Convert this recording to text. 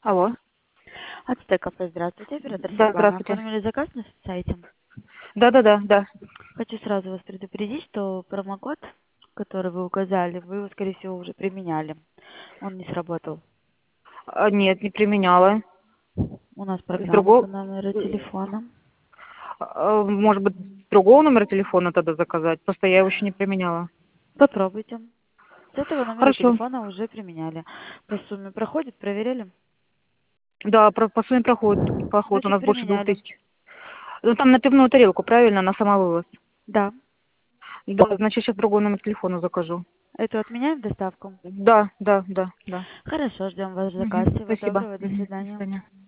Алло. Ацтекафе, здравствуйте, оператор Да, Светлана. здравствуйте. Оформили заказ на сайте. Да-да-да, да. Хочу сразу вас предупредить, что промокод, который вы указали, вы его, скорее всего, уже применяли. Он не сработал. Нет, не применяла. У нас С программа по другого... номеру телефона. Может быть, с другого номера телефона тогда заказать? Просто я его еще не применяла. Попробуйте. С этого номера Хорошо. телефона уже применяли. По сумме проходит, проверяли? Да, по сумме проход у Значит, нас больше применяли. 2000. Ну, там на пивную тарелку, правильно, на самовывоз. Да. Да, значит, сейчас другой номер телефона закажу. Эту отменяем доставку? Да, да, да, да. Хорошо, ждем ваш заказ. Мгм, Всего спасибо. доброго, до Мгм, до свидания. свидания.